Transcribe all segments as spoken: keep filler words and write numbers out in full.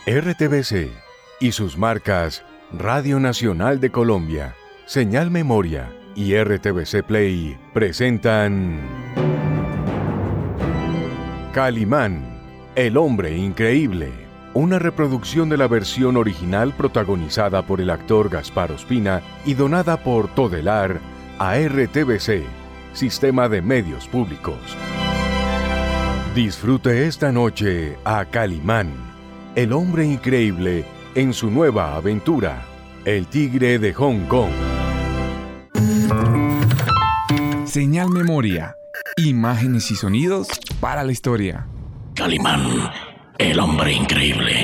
R T V C y sus marcas Radio Nacional de Colombia, Señal Memoria y R T V C Play presentan Calimán, el hombre increíble, una reproducción de la versión original protagonizada por el actor Gaspar Ospina y donada por Todelar a R T V C, Sistema de Medios Públicos. Disfrute esta noche a Calimán, el hombre increíble en su nueva aventura, El Tigre de Hong Kong. Señal Memoria, imágenes y sonidos para la historia. Calimán, el hombre increíble.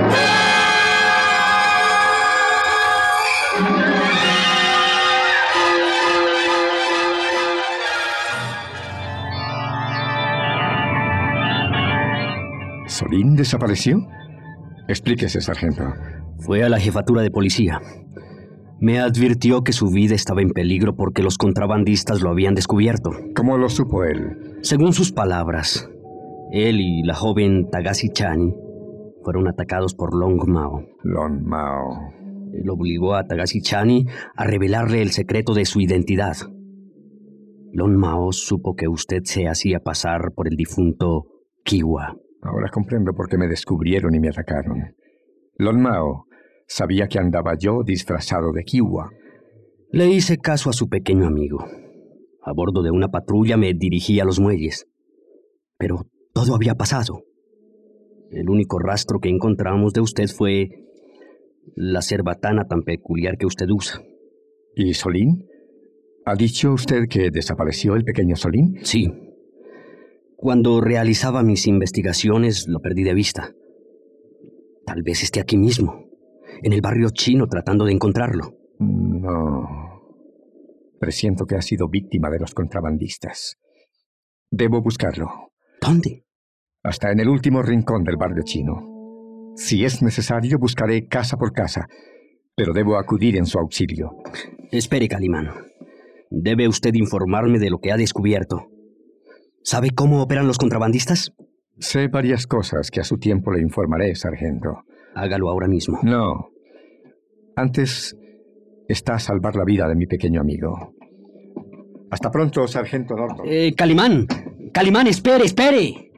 ¿Solín desapareció? Explíquese, sargento. Fue a la jefatura de policía. Me advirtió que su vida estaba en peligro porque los contrabandistas lo habían descubierto. ¿Cómo lo supo él? Según sus palabras, él y la joven Tagashi Chani fueron atacados por Long Mao. Long Mao. Él obligó a Tagashi Chani a revelarle el secreto de su identidad. Long Mao supo que usted se hacía pasar por el difunto Kiwa. Ahora comprendo por qué me descubrieron y me atacaron. Long Mao sabía que andaba yo disfrazado de Kiwa. Le hice caso a su pequeño amigo. A bordo de una patrulla me dirigí a los muelles. Pero todo había pasado. El único rastro que encontramos de usted fue la cerbatana tan peculiar que usted usa. ¿Y Solín? ¿Ha dicho usted que desapareció el pequeño Solín? Sí. Cuando realizaba mis investigaciones, lo perdí de vista. Tal vez esté aquí mismo, en el barrio chino, tratando de encontrarlo. No. Presiento que ha sido víctima de los contrabandistas. Debo buscarlo. ¿Dónde? Hasta en el último rincón del barrio chino. Si es necesario, buscaré casa por casa, pero debo acudir en su auxilio. Espere, Calimán. Debe usted informarme de lo que ha descubierto. ¿Sabe cómo operan los contrabandistas? Sé varias cosas que a su tiempo le informaré, sargento. Hágalo ahora mismo. No. Antes está salvar la vida de mi pequeño amigo. Hasta pronto, sargento Norton. Eh, Calimán. Calimán, espere, espere.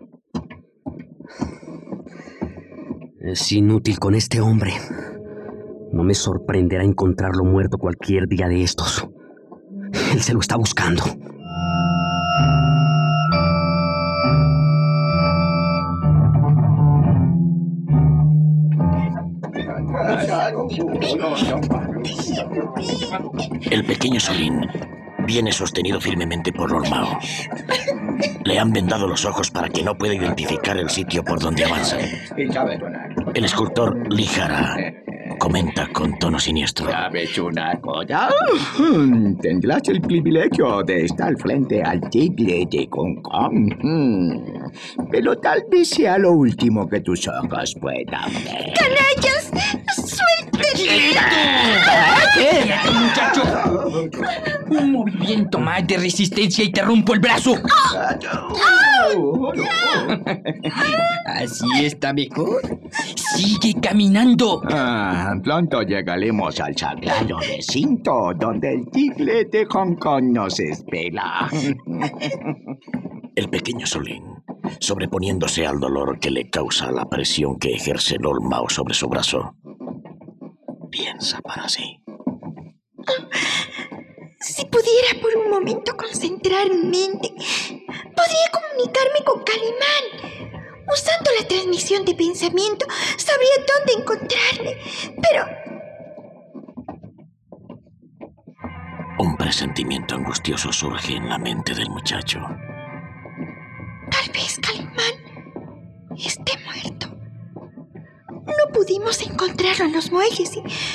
Es inútil con este hombre. No me sorprenderá encontrarlo muerto cualquier día de estos. Él se lo está buscando. El pequeño Solín viene sostenido firmemente por Long Mao. Le han vendado los ojos para que no pueda identificar el sitio por donde avanza. El escultor Lihara comenta con tono siniestro. ¿Sabes una cosa? Tendrás el privilegio de estar frente al tigre de Hong Kong. Pero tal vez sea lo último que tus ojos puedan ver. ¡Canallas! ¡Suéltenme! ¡Quédate, muchacho! Un movimiento más de resistencia y te rompo el brazo. ¿Así está mejor? ¡Sigue caminando! Ah, pronto llegaremos al sagrado recinto donde el tigre de Hong Kong nos espera. El pequeño Solín, sobreponiéndose al dolor que le causa la presión que ejerce Long Mao sobre su brazo, piensa para sí. Si pudiera por un momento concentrar mi mente, podría comunicarme con Calimán. Usando la transmisión de pensamiento, sabría dónde encontrarme. Pero... Un presentimiento angustioso surge en la mente del muchacho. Tal vez Calimán esté muerto. No pudimos encontrarlo en los muelles y...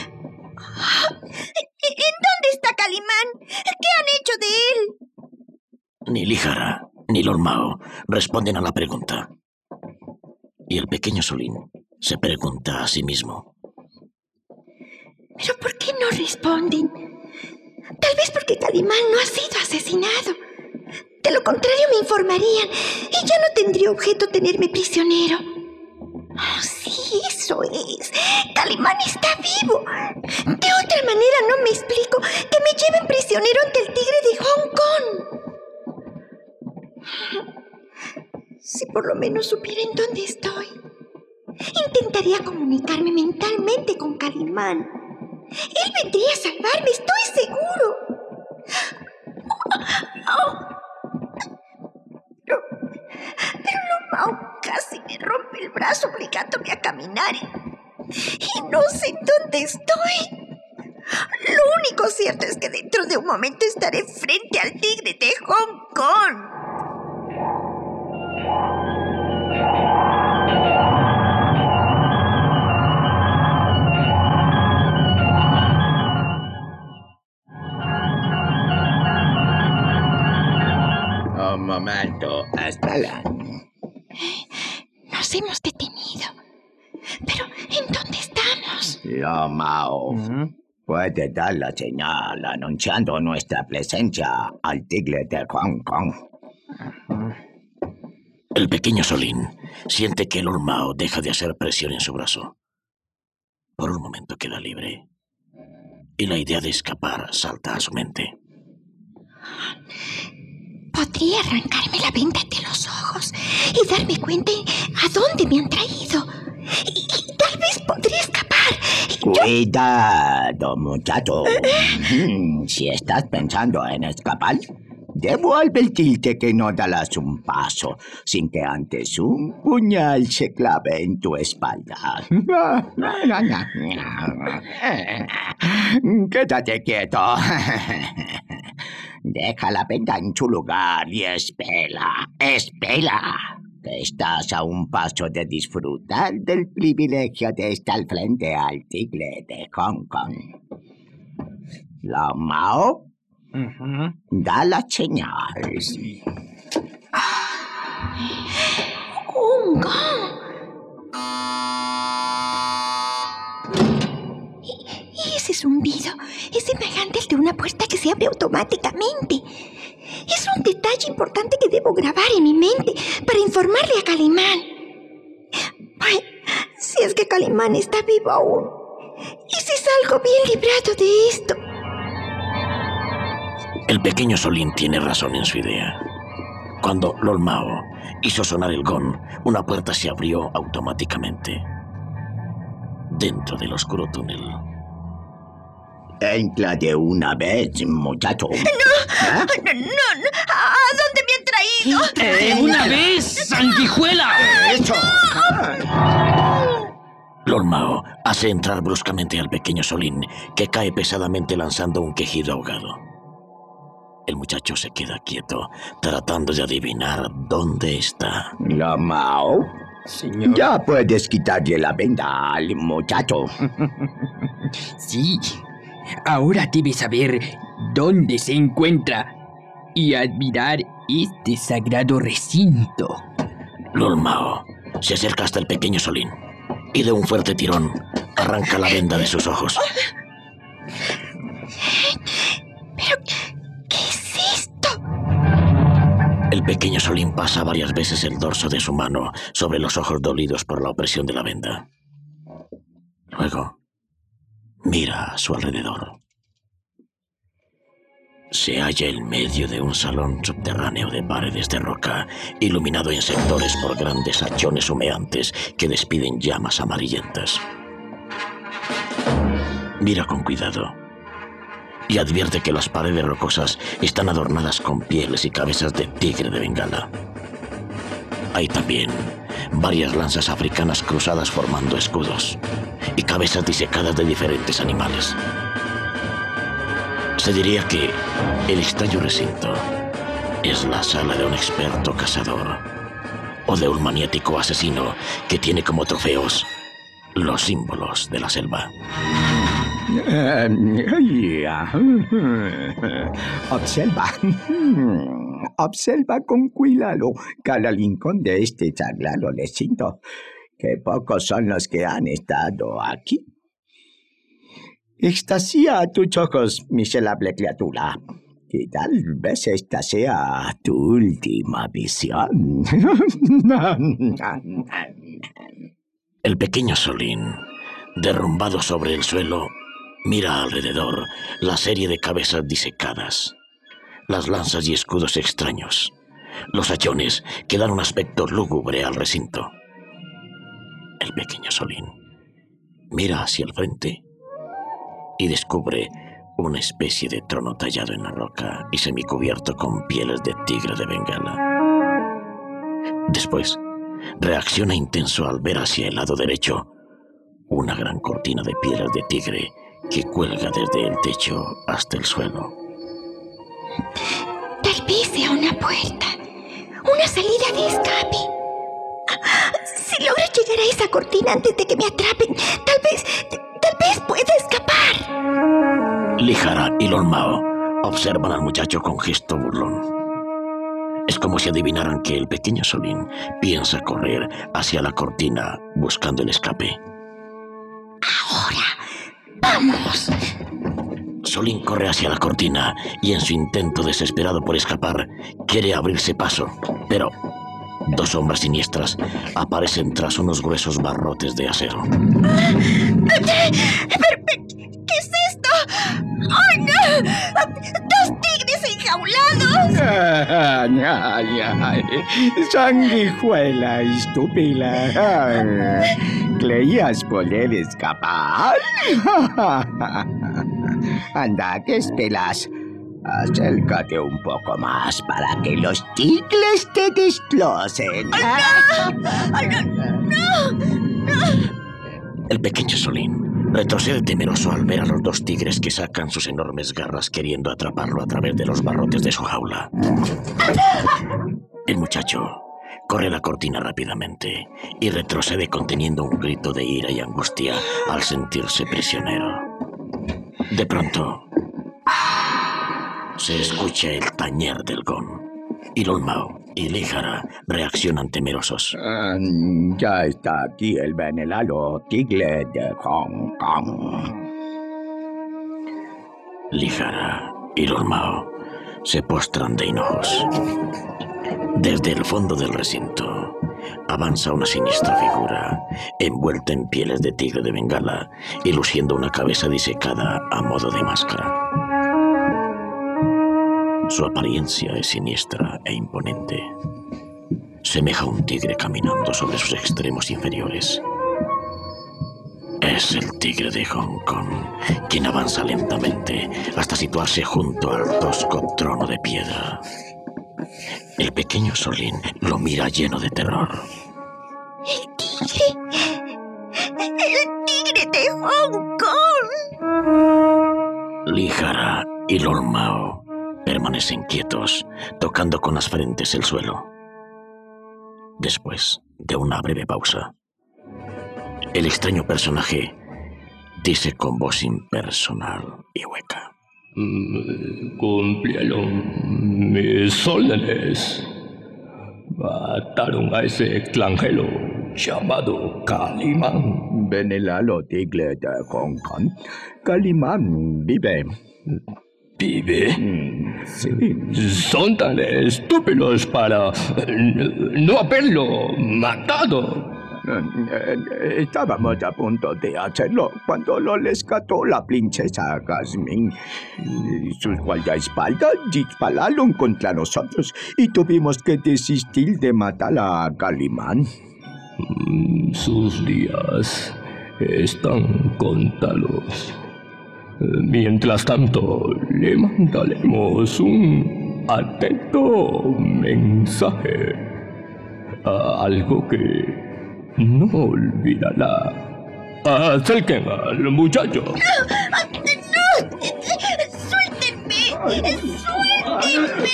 ¿En dónde está Calimán? ¿Qué han hecho de él? Ni Lihara ni Long Mao responden a la pregunta. Y el pequeño Solín se pregunta a sí mismo. ¿Pero por qué no responden? Tal vez porque Calimán no ha sido asesinado. De lo contrario me informarían y ya no tendría objeto tenerme prisionero. Oh, sí, eso es. Calimán está vivo. De otra manera no me explico que me lleven prisionero ante el tigre de Hong Kong. Si por lo menos supiera en dónde estoy. Intentaría comunicarme mentalmente con Calimán. Él vendría a salvarme, estoy seguro. Oh. Pero, pero Lomao casi me rompe el brazo obligándome a caminar. Y, y no sé en dónde estoy. Lo único cierto es que dentro de un momento estaré frente al tigre de Hong Kong. Un momento, espera. Nos hemos detenido. Pero, ¿en dónde estamos? Lomao, ¿Mm? puede dar la señal anunciando nuestra presencia al tigre de Hong Kong. El pequeño Solín siente que el Lomao deja de hacer presión en su brazo. Por un momento queda libre. Y la idea de escapar salta a su mente. Podría arrancarme la venda de los ojos y darme cuenta a dónde me han traído. Y, y tal vez podría escapar. Yo... Cuidado, muchacho. Si estás pensando en escapar, debo advertirte que no darás un paso sin que antes un puñal se clave en tu espalda. Quédate quieto. Deja la venda en su lugar y espera, espera. Que estás a un paso de disfrutar del privilegio de estar frente al tigre de Hong Kong. Lomao, Uh-huh. da la señal. Sí. ¡Un gong! Y ese zumbido es semejante al de una puerta que se abre automáticamente. Es un detalle importante que debo grabar en mi mente para informarle a Calimán. Ay, si es que Calimán está vivo aún. ¿Y si salgo bien librado de esto? El pequeño Solín tiene razón en su idea. Cuando Lomao hizo sonar el gong, una puerta se abrió automáticamente. Dentro del oscuro túnel. Entra de una vez, muchacho. ¡No! ¿Ah? ¡No, no, no! ¿A dónde me han traído? ¡De una vez, sanguijuela! ¡Eso! Lomao hace entrar bruscamente al pequeño Solín, que cae pesadamente lanzando un quejido ahogado. El muchacho se queda quieto, tratando de adivinar dónde está. Lomao, Señor. ya puedes quitarle la venda al muchacho. Sí. Ahora debes saber dónde se encuentra y admirar este sagrado recinto. Lomao se acerca hasta el pequeño Solín y de un fuerte tirón arranca la venda de sus ojos. ¿Pero qué es esto? El pequeño Solín pasa varias veces el dorso de su mano sobre los ojos dolidos por la opresión de la venda. Luego, mira a su alrededor. Se halla en medio de un salón subterráneo de paredes de roca, iluminado en sectores por grandes hachones humeantes que despiden llamas amarillentas. Mira con cuidado y advierte que las paredes rocosas están adornadas con pieles y cabezas de tigre de Bengala. Hay también varias lanzas africanas cruzadas formando escudos y cabezas disecadas de diferentes animales. Se diría que el extraño recinto es la sala de un experto cazador o de un maniático asesino que tiene como trofeos los símbolos de la selva. Observa. Observa con cuidado cada rincón de este sagrado recinto, que pocos son los que han estado aquí. Extasia a tus ojos, miserable criatura. Y tal vez esta sea tu última visión. El pequeño Solín, derrumbado sobre el suelo, mira alrededor la serie de cabezas disecadas, las lanzas y escudos extraños, los hachones que dan un aspecto lúgubre al recinto. El pequeño Solín mira hacia el frente y descubre una especie de trono tallado en la roca y semicubierto con pieles de tigre de Bengala. Después, reacciona intenso al ver hacia el lado derecho una gran cortina de pieles de tigre que cuelga desde el techo hasta el suelo. Tal vez sea una puerta, una salida de escape. Si logro llegar a esa cortina antes de que me atrapen, tal vez, tal vez pueda escapar. Líjara y Lord Mao observan al muchacho con gesto burlón. Es como si adivinaran que el pequeño Solín piensa correr hacia la cortina buscando el escape. Ahora, vamos. Solín corre hacia la cortina y en su intento desesperado por escapar, quiere abrirse paso, pero dos sombras siniestras aparecen tras unos gruesos barrotes de acero. ¿Qué es esto? ¡Ay, no! ¡Dos tigres enjaulados! Ay, ay, ay. Sanguijuela estúpida. ¿Creías poder escapar? Anda, ¿qué esperas? Acércate un poco más para que los tigres te destrocen. ¡Ay, no! ¡Ay, no! ¡No! ¡No! El pequeño Solín retrocede temeroso al ver a los dos tigres que sacan sus enormes garras queriendo atraparlo a través de los barrotes de su jaula. El muchacho corre la cortina rápidamente y retrocede conteniendo un grito de ira y angustia al sentirse prisionero. De pronto, se escucha el tañer del gong y Lord Mao y Líjara reaccionan temerosos. Uh, ya está aquí el venerado tigre de Hong Kong. Líjara y Lord Mao se postran de hinojos. Desde el fondo del recinto avanza una siniestra figura envuelta en pieles de tigre de Bengala y luciendo una cabeza disecada a modo de máscara. Su apariencia es siniestra e imponente. Semeja a un tigre caminando sobre sus extremos inferiores. Es el tigre de Hong Kong, quien avanza lentamente hasta situarse junto al tosco trono de piedra. El pequeño Solín lo mira lleno de terror. ¡El tigre! ¡El tigre de Hong Kong! Líjara y Lord Mao permanecen quietos, tocando con las frentes el suelo. Después de una breve pausa, el extraño personaje dice con voz impersonal y hueca: Mm, cumplieron mis órdenes. Mataron a ese extranjero llamado Calimán. Venerado tigre de Hong Kong. Calimán vive. ¿Vive? Mm, sí. Son tan estúpidos para no haberlo matado. Estábamos a punto de hacerlo cuando lo rescató la princesa Jasmine. Sus guardaespaldas dispararon contra nosotros y tuvimos que desistir de matar a Calimán. Sus días están contados. Mientras tanto, le mandaremos un atento mensaje. Algo que no olvidará. Acerquen al muchacho. ¡No! ¡No! ¡Suéltenme! ¡Suéltenme!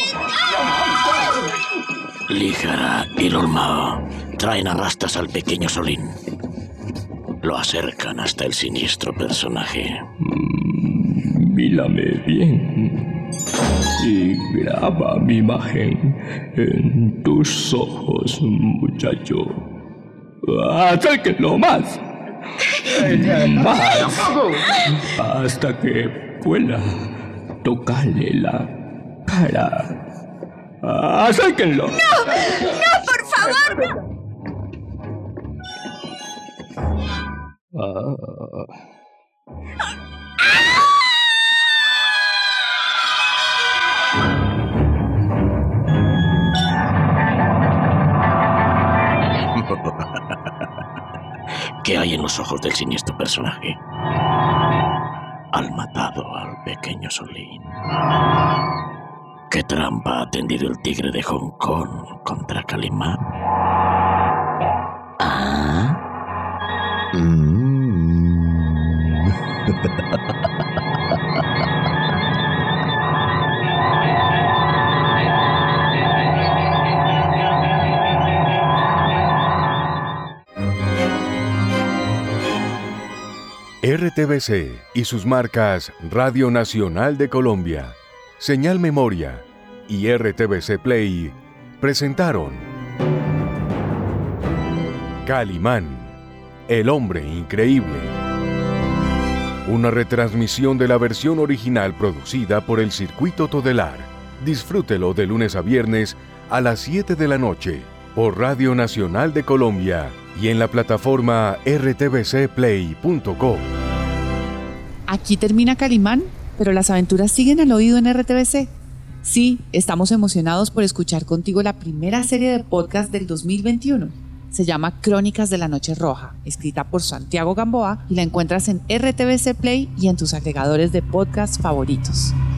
Líjara y Lord Mao traen a rastras al pequeño Solín. Lo acercan hasta el siniestro personaje. Mm, mírame bien y graba mi imagen en tus ojos, muchacho. Acérquenlo más. Más. Hasta que pueda tocarle la cara. Acérquenlo. ¡No! ¡No, por favor! Ah. ¿Qué hay en los ojos del siniestro personaje? Han matado al pequeño Solín. ¿Qué trampa ha tendido el tigre de Hong Kong contra Calimán? ¿Ah? Mm. R T V C y sus marcas Radio Nacional de Colombia, Señal Memoria y R T V C Play presentaron Calimán, el hombre increíble. Una retransmisión de la versión original producida por el Circuito Todelar. Disfrútelo de lunes a viernes a las siete de la noche por Radio Nacional de Colombia y en la plataforma r t v c play punto com. Aquí termina Calimán, pero las aventuras siguen al oído en R T V C. Sí, estamos emocionados por escuchar contigo la primera serie de podcast del dos mil veintiuno. Se llama Crónicas de la Noche Roja, escrita por Santiago Gamboa, y la encuentras en R T V C Play y en tus agregadores de podcast favoritos.